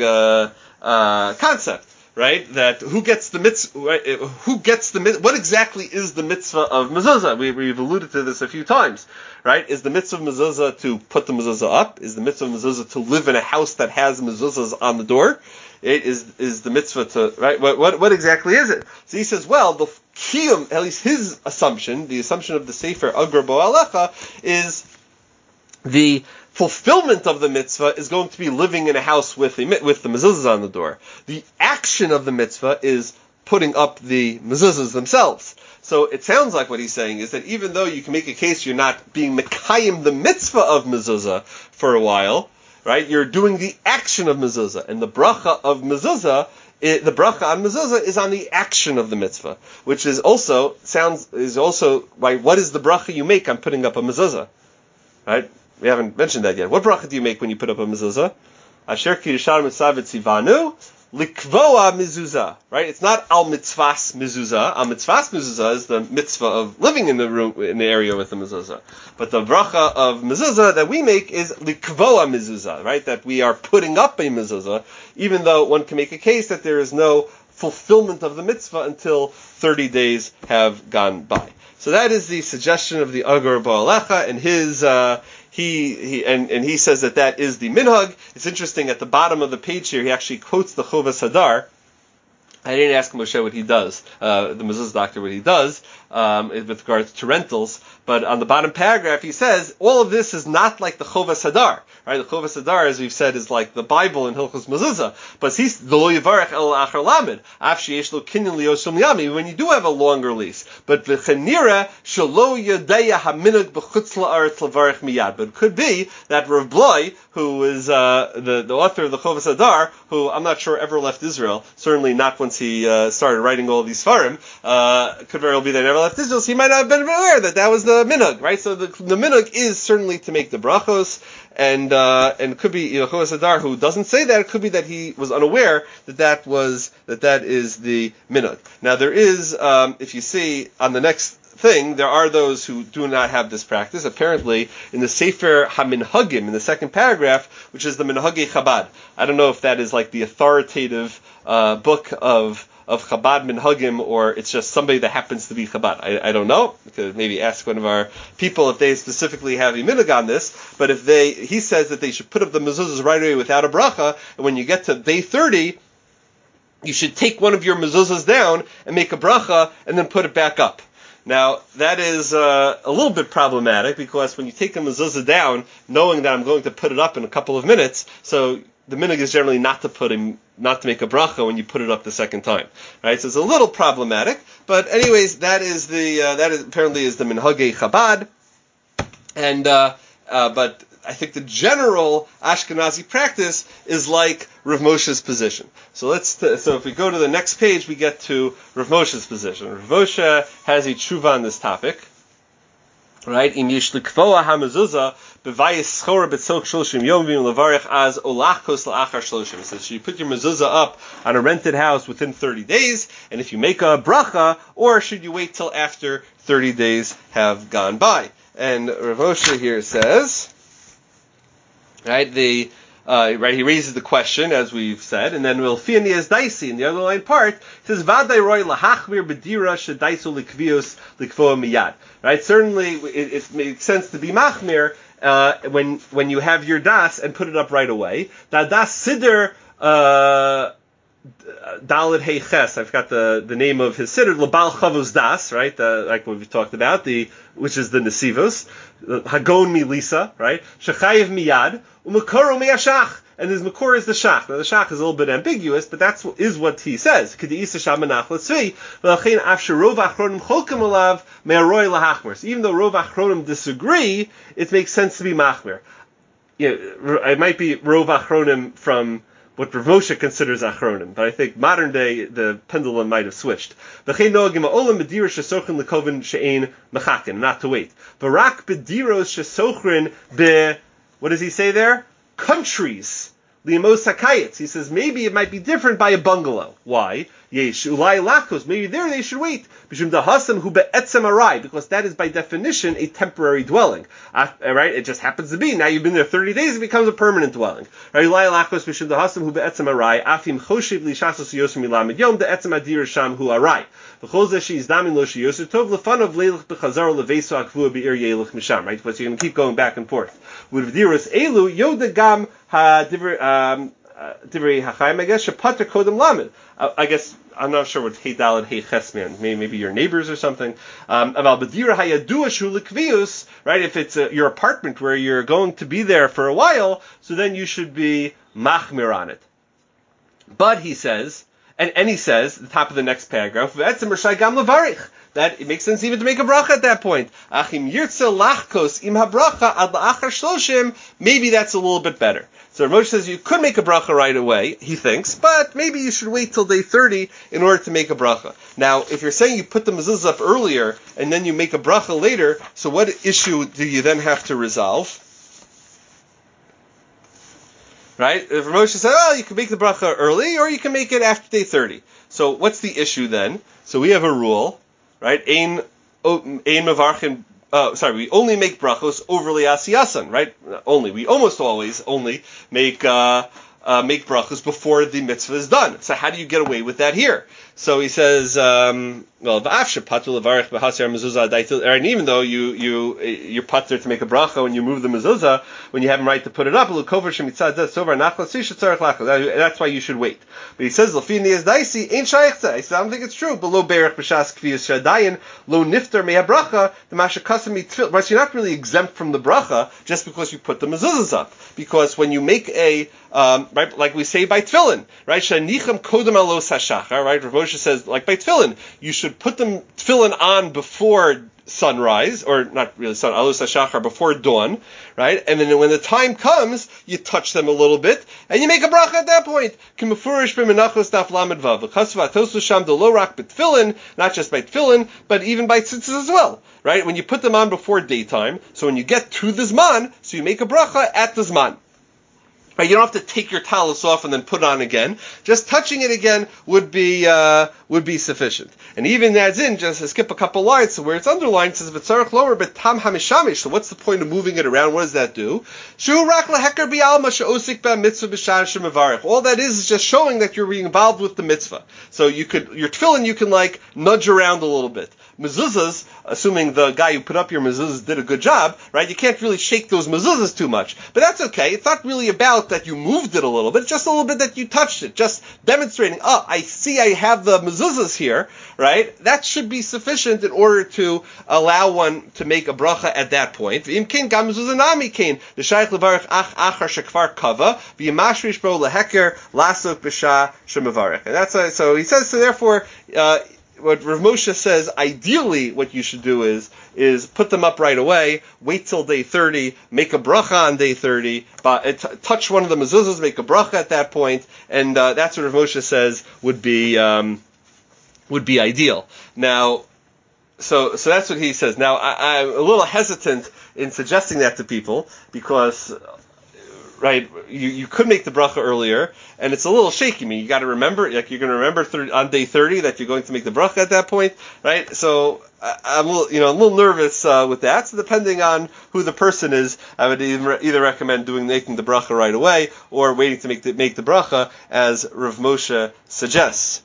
concept. Right? That who gets the mitzvah? Right? What exactly is the mitzvah of mezuzah? We've alluded to this a few times. Right? Is the mitzvah of mezuzah to put the mezuzah up? Is the mitzvah of mezuzah to live in a house that has mezuzahs on the door? It is the mitzvah to, right? What exactly is it? So he says, well, the kiyum, at least his assumption, the assumption of the Sefer Agur Bo Halecha, is the fulfillment of the mitzvah is going to be living in a house with the mezuzahs on the door. The action of the mitzvah is putting up the mezuzahs themselves. So it sounds like what he's saying is that even though you can make a case you're not being mekayim the mitzvah of mezuzah for a while, right? You're doing the action of mezuzah, and the bracha of mezuzah, the bracha on mezuzah is on the action of the mitzvah, which is also why what is the bracha you make on putting up a mezuzah, right? We haven't mentioned that yet. What bracha do you make when you put up a mezuzah? Asher kirishar mitzvah tzivanu likvoa mezuzah. Right? It's not al mitzvahs mezuzah. Al mitzvahs mezuzah is the mitzvah of living in the room, in the area with the mezuzah. But the bracha of mezuzah that we make is likvoa mezuzah. Right? That we are putting up a mezuzah, even though one can make a case that there is no fulfillment of the mitzvah until 30 days have gone by. So that is the suggestion of the Agur Bo Halecha, and his he says that is the minhag. It's interesting, at the bottom of the page here, he actually quotes the Chovas Hadar I didn't ask Moshe what he does, the mezuzah doctor what he does with regards to rentals, but on the bottom paragraph he says all of this is not like the Chovas Hadar, right? The Chovas Hadar, as we've said, is like the Bible in Hilchos Mezuzah, but he's the Lo Yivarech El Achar Lamed, Af Sheyesh Lo Kinyan Liyoshom Yami, when you do have a longer lease, but V'chenira Shelo Yadeya Haminag B'chutz La'aretz Levarech Miyad, but it could be that Rav Bloy, who is the author of the Chovas Hadar, who I'm not sure ever left Israel, certainly not once he started writing all these Farim, could very well be that he never left Israel, so he might not have been aware that that was the minhag, right? So the minhag is certainly to make the brachos, and could be, Chovas Hadar, who doesn't say that, it could be that he was unaware that is the minhag. Now there is, if you see on the next thing, there are those who do not have this practice. Apparently, in the Sefer HaMinhagim, in the second paragraph, which is the Minhagei Chabad. I don't know if that is like the authoritative book of Chabad Minhagim, or it's just somebody that happens to be Chabad. I don't know. We could maybe ask one of our people if they specifically have a minhag on this. But he says that they should put up the mezuzahs right away without a bracha, and when you get to day 30, you should take one of your mezuzahs down and make a bracha, and then put it back up. Now, that is a little bit problematic, because when you take a mezuzah down, knowing that I'm going to put it up in a couple of minutes, so the minhag is generally not to make a bracha when you put it up the second time, right? So it's a little problematic, but anyways, that is apparently the Minhagei Chabad, and but I think the general Ashkenazi practice is like Rav Moshe's position. So if we go to the next page, we get to Rav Moshe's position. Rav Moshe has a tshuva on this topic, right? In Yishlikvoa HaMezuzah B'vayis Schora B'tzok Shloshim Yom V'im Levarech Az Olachkos La'achar Shloshim. It says you put your mezuzah up on a rented house within 30 days, and if you make a bracha, or should you wait till after 30 days have gone by? And Rav Moshe here says, right, he raises the question, as we've said, and then we'll fiani as daisi in the underlying part. It says Vaday roy lahachmir bedira shedaisu likvios likvoa miyad. Right, certainly it makes sense to be machmir when you have your das and put it up right away. Da das siddur Daled Hey Ches, I forgot the name of his siddur, Labal Chavos Das, right? Like what we talked about, which is the Nesivos, Hagon Milisa, right? Shechayev Miyad, Umakoro Meyashach, and his Makor is the Shach. Now the Shach is a little bit ambiguous, but that is what he says. K'de'isa Shamanach L'tzvi, V'lachein Afshe Rov Achronim Cholkem Alav Me'aroi Lahachmer. So even though Rov Achronim disagree, it makes sense to be Machmer. It might be Rov Achronim from what Rav Moshe considers achronim, but I think modern day the pendulum might have switched. Not to wait. What does he say there? Countries. He says maybe it might be different by a bungalow. Why? Maybe there they should wait. Because that is by definition a temporary dwelling. Right? It just happens to be. Now you've been there 30 days, it becomes a permanent dwelling. Right? Right? But you're going to keep going back and forth. With V'diros Elu, Yodagam Divrei Hachaim, I guess, Shapater Kodem Lamed. I guess, I'm not sure what Hey Daled, Hey Ches mean. Maybe your neighbors or something. About B'dira Hayadua Shu L'Kvius, right? If it's your apartment where you're going to be there for a while, so then you should be machmir on it. But he says, and he says, the top of the next paragraph, that it makes sense even to make a bracha at that point. Maybe that's a little bit better. So Moshe says you could make a bracha right away, he thinks, but maybe you should wait till day 30 in order to make a bracha. Now, if you're saying you put the mezuzah up earlier and then you make a bracha later, so what issue do you then have to resolve? Right? If Moshe said, you can make the bracha early, or you can make it after day 30. So what's the issue then? So we have a rule, right? We only make brachos overly asiyasan, right? We almost always only make, make brachos before the mitzvah is done. So how do you get away with that here? So he says, and even though you're patur to make a bracha when you move the mezuzah, when you have him right to put it up, that's why you should wait. But he says, I don't think it's true. Below berach b'shas kviyas shadayin lo nifter mehabracha the mashakasami tefillah. Right, so you're not really exempt from the bracha just because you put the mezuzahs up. Because when you make a right, like we say by tefillin, right? Shanicham kodem alos hashachar, right? Rav Moshe says, like by tefillin, you should put them tefillin on before sunrise, or not really sun, alos hashachar, before dawn, right? And then when the time comes, you touch them a little bit, and you make a bracha at that point. Kimafurish b'menachos daf lamed vav. L'chasva atosu sham delo rak b'tefillin, not just by tefillin, but even by tzitzis as well, right? When you put them on before daytime, so when you get to the zman, so you make a bracha at the zman. Right, you don't have to take your talus off and then put it on again. Just touching it again would be sufficient. And even adds in, just to skip a couple lines, so where it's underlined, it says v'tzarich lower betam hamishamish. So what's the point of moving it around? What does that do? Shu rak leheker bi'alma she'osik ba'mitzvah b'shar shemevarich. All that is just showing that you're being involved with the mitzvah. So your tefillin you can like nudge around a little bit. Mezuzahs, assuming the guy who put up your mezuzahs did a good job, right? You can't really shake those mezuzahs too much. But that's okay. It's not really about that you moved it a little bit, just a little bit that you touched it, just demonstrating, I see I have the mezuzahs here, right? That should be sufficient in order to allow one to make a bracha at that point. And that's so he says, so therefore, what Rav Moshe says, ideally what you should do is put them up right away, wait till day 30, make a bracha on day 30, touch one of the mezuzahs, make a bracha at that point, and that's what Rav Moshe says would be ideal. Now, so that's what he says. Now, I'm a little hesitant in suggesting that to people, because right, you could make the bracha earlier, and it's a little shaky. I mean, you got to remember, like you're going to remember on day 30 that you're going to make the bracha at that point, right? So I'm a little nervous with that. So depending on who the person is, I would either recommend making the bracha right away, or waiting to make the bracha as Rav Moshe suggests.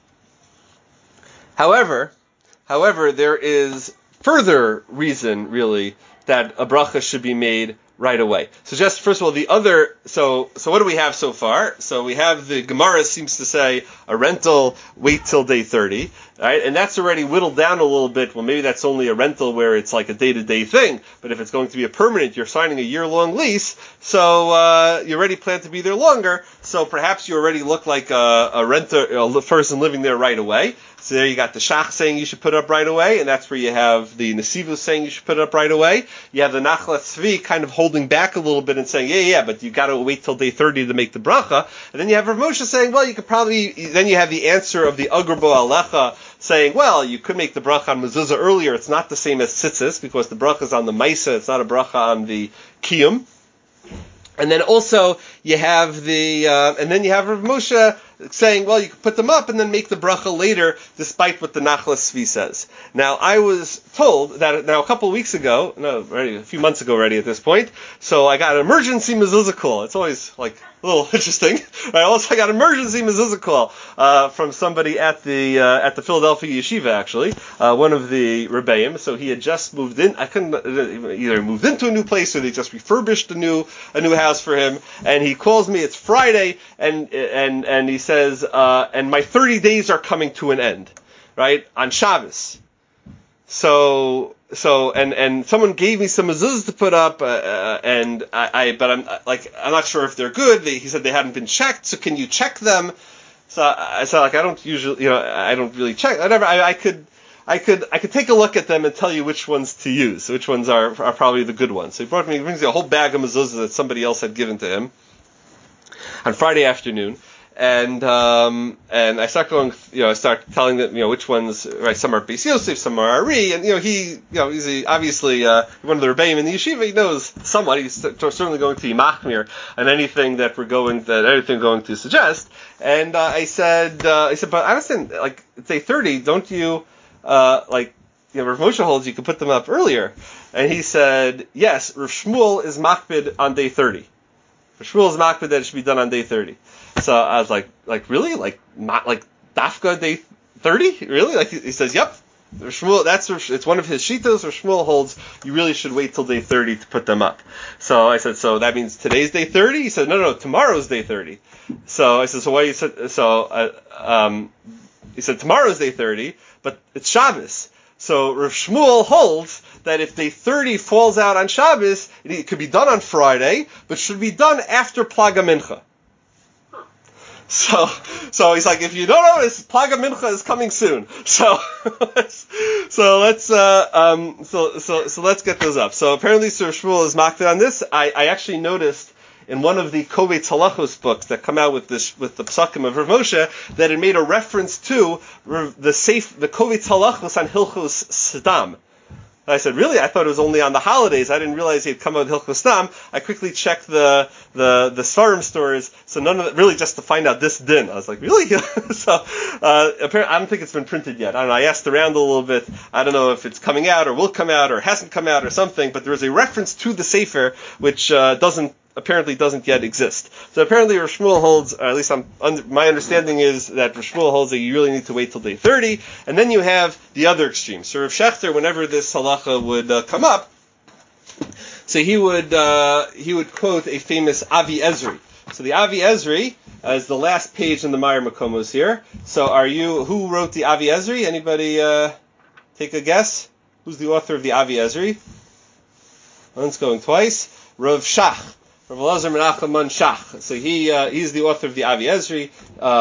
However, there is further reason really that a bracha should be made right away. So just first of all, so what do we have so far? So we have the Gemara seems to say a rental, wait till day 30, right? And that's already whittled down a little bit. Well, maybe that's only a rental where it's like a day-to-day thing. But if it's going to be a permanent, you're signing a year-long lease, so you already plan to be there longer. So perhaps you already look like a renter, a person living there right away. So there you got the Shach saying you should put it up right away, and that's where you have the Nesivus saying you should put it up right away. You have the Nachlat Tzvi kind of holding back a little bit and saying, yeah, but you got to wait till day 30 to make the bracha. And then you have Rav Moshe saying, well, you could probably, then you have the answer of the Agrbo Alecha saying, well, you could make the bracha on mezuzah earlier. It's not the same as tzitzis because the bracha is on the Maisa. It's not a bracha on the Kiyum. And then also you have and then you have Rav Moshe saying, well, you can put them up and then make the bracha later, despite what the Nachlas Tzvi says. Now, I was told that a couple of weeks ago, a few months ago already at this point, so I got an emergency mezuzah call. It's always like a little interesting. I got an emergency mezuzah call from somebody at the Philadelphia Yeshiva, actually, one of the Rebbeim. So he had just moved in. I couldn't either moved into a new place or they just refurbished a new house for him. And he calls me. It's Friday, and he says, and my 30 days are coming to an end, right, on Shabbos. So someone gave me some mezuzahs to put up, but I'm not sure if they're good. He said they hadn't been checked, so can you check them? So I said, I don't usually, I don't really check. Whatever, I could take a look at them and tell you which ones to use, which ones are probably the good ones. So he brings me a whole bag of mezuzahs that somebody else had given to him on Friday afternoon. And I start going, I start telling them, which ones, right, some are Beis Yosef, some are Ari, and, he's obviously, one of the Rebbeim in the yeshiva, he knows somewhat, he's certainly going to be machmir on anything anything going to suggest. And, I said, but I understand, like, day 30, don't you, Rav Moshe holds you could put them up earlier. And he said, yes, Rav Shmuel is makbid on day 30. Rav Shmuel is makbid that it should be done on day 30. So I was like really? Not Dafka day 30? Really? He says, yep. Shmuel, it's one of his shitos where Shmuel holds you really should wait till day 30 to put them up. So I said, so that means today's day 30? He said, no, tomorrow's day 30. So I said, so why you said, he said, tomorrow's day 30, but it's Shabbos. So Rav Shmuel holds that if day 30 falls out on Shabbos, it could be done on Friday, but should be done after Plaga Mincha. So he's like, if you don't notice, Plaga Mincha is coming soon. So let's get those up. So apparently Sir Shmuel is maked on this. I actually noticed in one of the Kovetz Halachos books that come out with the Psakim of Rav Moshe that it made a reference to the Kovetz Halachos on Hilchos Stam. I said, really? I thought it was only on the holidays. I didn't realize he'd come out with Hilchos Stam. I quickly checked the Svarim stores, so none of it, really just to find out this din. I was like, really? So, apparently, I don't think it's been printed yet. I don't know. I asked around a little bit. I don't know if it's coming out or will come out or hasn't come out or something, but there is a reference to the Sefer, which apparently doesn't yet exist. So apparently Rav Shmuel holds, or at least my understanding is that Rav Shmuel holds that you really need to wait till day 30, and then you have the other extreme. So Rav Shechter, whenever this halacha would come up, so he would quote a famous Avi Ezri. So the Avi Ezri is the last page in the Meir Makomos here. So who wrote the Avi Ezri? Anybody take a guess? Who's the author of the Avi Ezri? One's going twice. Rav Shach. Rav Elazar Menachem Man Shach. So he's the author of the Avi Ezri.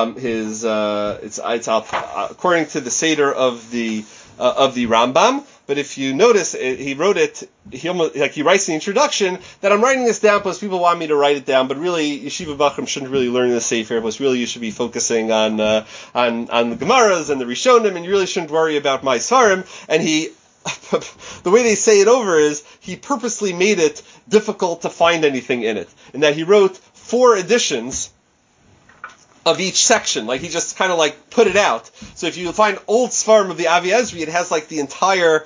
It's according to the Seder of the Rambam. But if you notice, he wrote it. He writes in the introduction that I'm writing this down because people want me to write it down. But really, Yeshiva Bachram shouldn't really learn the Sefer. Because really, you should be focusing on the Gemaras and the Rishonim, and you really shouldn't worry about my Svarim. And the way they say it over is he purposely made it difficult to find anything in it, in that he wrote 4 editions of each section. He just kind of put it out. So if you find old Svarim of the Avi Ezri, it has the entire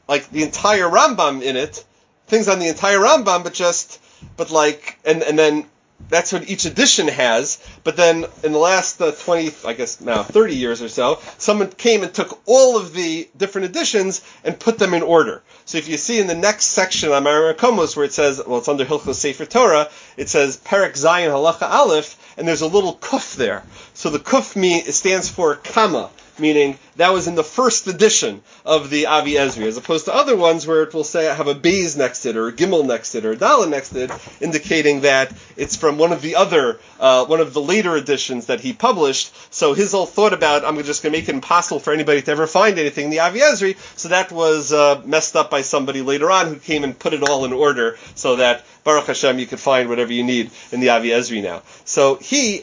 Rambam in it, things on the entire Rambam, and then that's what each edition has. But then in the last 20, I guess now 30 years or so, someone came and took all of the different editions and put them in order. So if you see in the next section on Meir Makomos where it says, well, it's under Hilchos Sefer Torah, it says Perek Zayin Halacha Aleph, and there's a little kuf there. So the kuf stands for kama, meaning that was in the first edition of the Avi Ezri, as opposed to other ones where it will say have a beis next to it, or a gimel next to it, or a dalet next to it, indicating that it's from one of the later editions that he published. So his whole thought about, I'm just going to make it impossible for anybody to ever find anything in the Avi Ezri, so that was messed up by somebody later on who came and put it all in order, so that Baruch Hashem, you could find whatever you need in the Avi Ezri now. So this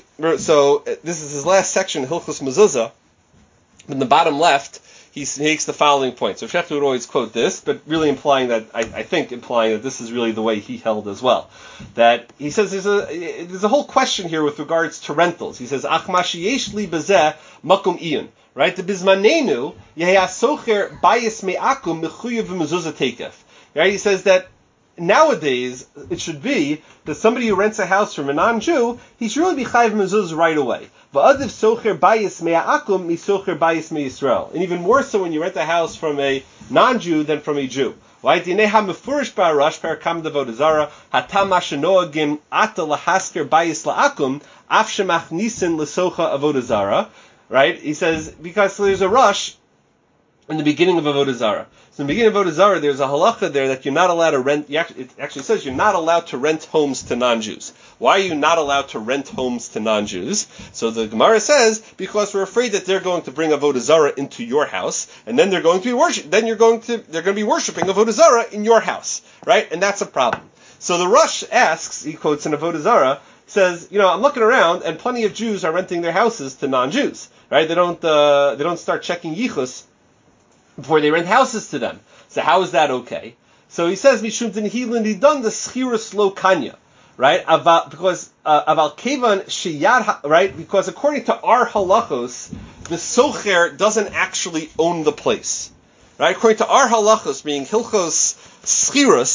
is his last section, Hilchos Mezuzah. In the bottom left, he makes the following point. So Shechter would always quote this, but really implying that this is really the way he held as well. That he says there's a whole question here with regards to rentals. He says, Ach mashi yesh li bezeh makom iyun. Right? The bizmanenu yehasocher bayis me'akum mechuyev v'mezuzah tekef. Right? He says that nowadays, it should be that somebody who rents a house from a non-Jew, he should really be chayiv mezuzah right away. V'adiv socher bayis me'akum misocher bayis me'Yisrael. And even more so when you rent a house from a non-Jew than from a Jew. Right? Dineha mefurish ba'arash perakam d'avodah zara hatam mashanoagim ata lahasker bayis la'akum af shemachnisin l'socha avodah zara. Right? He says, because there's a rush in the beginning of Avodah Zarah. So in the beginning of Avodah Zarah, there's a halacha there that you're not allowed to rent. It actually says you're not allowed to rent homes to non-Jews. Why are you not allowed to rent homes to non-Jews? So the Gemara says, because we're afraid that they're going to bring Avodah Zarah into your house, and then they're going to be they're going to be worshiping Avodah Zarah in your house, right? And that's a problem. So the Rush asks, he quotes in Avodah Zarah, says, I'm looking around, and plenty of Jews are renting their houses to non-Jews, right? They don't start checking yichus before they rent houses to them. So how is that okay? So he says, Mishum Tinhilin done the schirus lo kanya, right? Because aval kevan sheyad, right? Because according to our halachos, the socher doesn't actually own the place, right? According to our halachos, being hilchos schirus,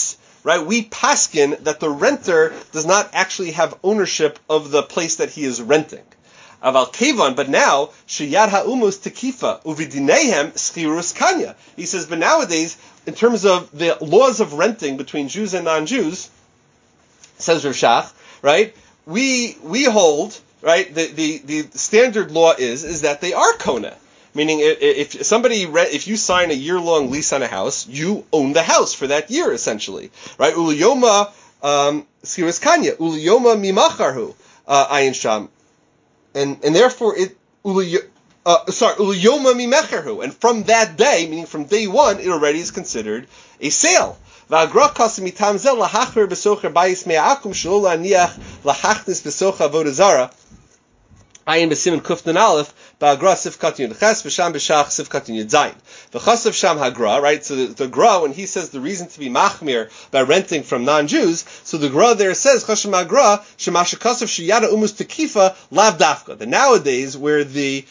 right, we paskin that the renter does not actually have ownership of the place that he is renting. Aval kevan, but now sheyad ha'umus tekifa uvidinehem schirus kanya. He says, but nowadays, in terms of the laws of renting between Jews and non-Jews, says Rav Shach, right? We hold, right? The standard law is that they are kona. Meaning, if you sign a year-long lease on a house, you own the house for that year, essentially, right? Uliyoma schirus kanya, uliyoma mimacharhu ayin sham. And therefore uliyoma mimecherhu, and from that day, meaning from day one, it already is considered a sale. V'agra kasim mitam zel lahachmer besocher bayis me'akum shelo laniach lahachnis besocha avodah zara. Ayin b'simen kufnan aleph ba'agra sifkat yud ches v'sham b'shach sifkat yud zayin. V'chasav sham hagra, right? So the Gra, when he says the reason to be machmir by renting from non-Jews, so the Gra there says chasham hagra shemasha kasav sheyada umus tekifa lav dafka. That nowadays where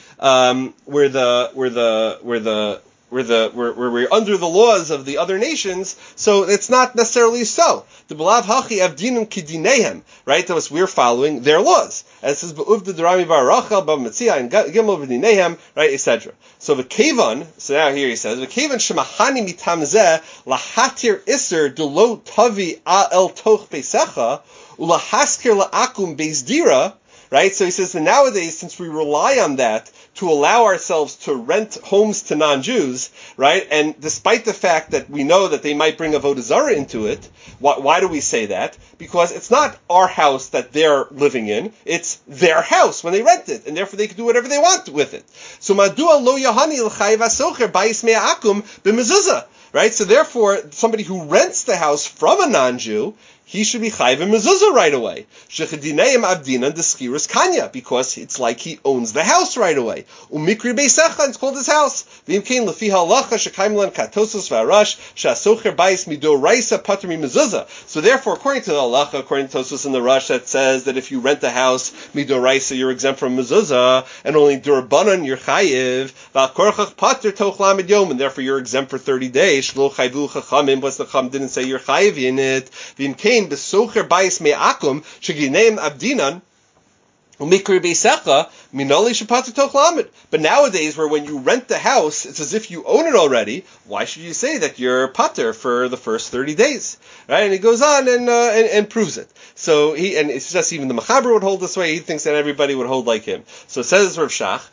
we're under the laws of the other nations, so it's not necessarily so. The belav hachi avdinum kidinehem, right? That was we're following their laws. As it says, ba'uvda d'rami v'arachal b'matzia and gimel v'dinehem, right, etc. So the kevan, so now here he says, the kevan shemachani mitam zeh lahatir iser delo tavi el toch pesecha ulahaskir la'akum bezdira. Right? So he says that nowadays, since we rely on that to allow ourselves to rent homes to non-Jews, right? And despite the fact that we know that they might bring Avodah Zarah into it, why do we say that? Because it's not our house that they're living in, it's their house when they rent it, and therefore they can do whatever they want with it. So madua lo yahani l'chayiv hasocher bayis me'akum b'mezuzah. Right? So therefore, somebody who rents the house from a non-Jew, he should be chayiv in mezuzah right away. Shechadineim abdinan deschirus kanya, because it's like he owns the house right away. Umikri beisecha, it's called his house. V'imkein lefi halacha shekaim lan katosos v'arash shasocher bayis midoraisa pater mezuzah. So therefore, according to the halacha, according to Tosos and the Rush, that says that if you rent a house midoraisa, you're exempt from mezuzah, and only durbanan you're chayiv. V'akorchach pater toch lamed yom, and therefore you're exempt for 30 days. Shlo chayvu chachamim, but the chacham didn't say you're chayiv in it. V'imkein besocher bayis me'akum shegineim abdinan umikri beisecha minoli shapatu toch lamed. But nowadays, where when you rent the house, it's as if you own it already. Why should you say that you're pater for the first 30 days? Right? And he goes on and proves it. So and it's just even the Mechaber would hold this way. He thinks that everybody would hold like him. So it says Rav Shach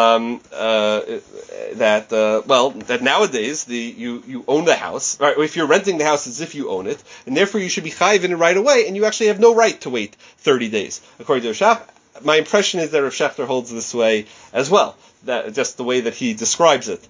that nowadays you own the house, right? If you're renting the house, as if you own it, and therefore you should be chayiv in it right away, and you actually have no right to wait 30 days. According to Rav Shach, my impression is that Rav Shechter holds this way as well. That just the way that he describes it,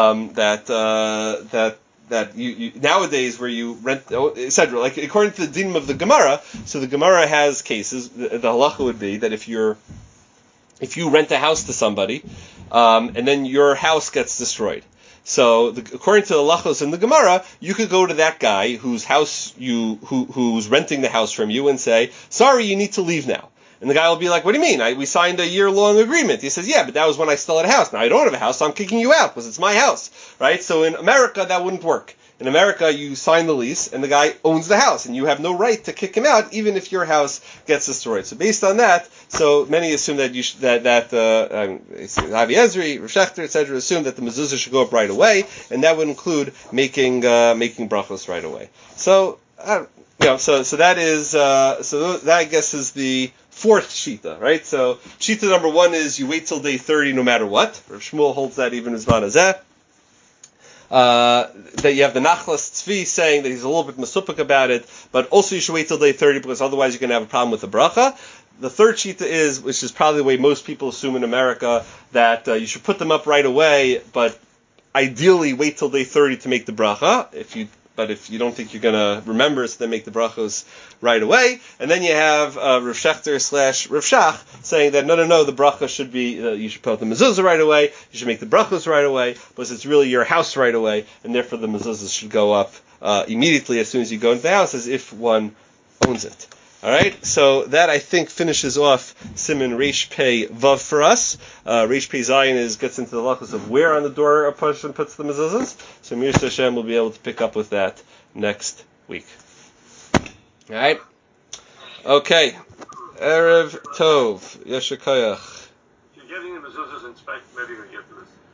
that you nowadays where you rent, etc. Like according to the dinim of the Gemara, so the Gemara has cases. The halacha would be that if you rent a house to somebody, and then your house gets destroyed. So, according to the halachos in the Gemara, you could go to that guy whose house who's renting the house from you and say, "Sorry, you need to leave now." And the guy will be like, "What do you mean? We signed a year-long agreement." He says, "Yeah, but that was when I still had a house. Now I don't have a house, so I'm kicking you out because it's my house, right?" So in America, that wouldn't work. In America, you sign the lease, and the guy owns the house, and you have no right to kick him out, even if your house gets destroyed. So based on that, so many assume that Avi Ezri, Rav Shechter, etc., assume that the mezuzah should go up right away, and that would include making brachos right away. So so that is that I guess is the fourth shita, right? So shita number one is you wait till day 30 no matter what. Rav Shmuel holds that even as Zman Hazeh. That you have the Nachlas Tzvi saying that he's a little bit masupik about it, but also you should wait till day 30 because otherwise you're going to have a problem with the bracha. The third shita is, which is probably the way most people assume in America, that you should put them up right away, but ideally wait till day 30 to make the bracha. But if you don't think you're going to remember, so then make the brachos right away. And then you have Rav Shechter / Rav Shach saying that no, the bracha should be, you should put the mezuzah right away, you should make the brachos right away, because it's really your house right away, and therefore the mezuzah should go up immediately as soon as you go into the house, as if one owns it. Alright, so that I think finishes off Siman Reish Pei Vav for us. Reish Pei Zayin gets into the lachos of where on the door a person puts the mezuzahs. So Mir Hashem will be able to pick up with that next week. All right. Okay. Erev Tov. Yeshakayach. If you're getting the mezuzahs inspected, maybe you're going to get to this.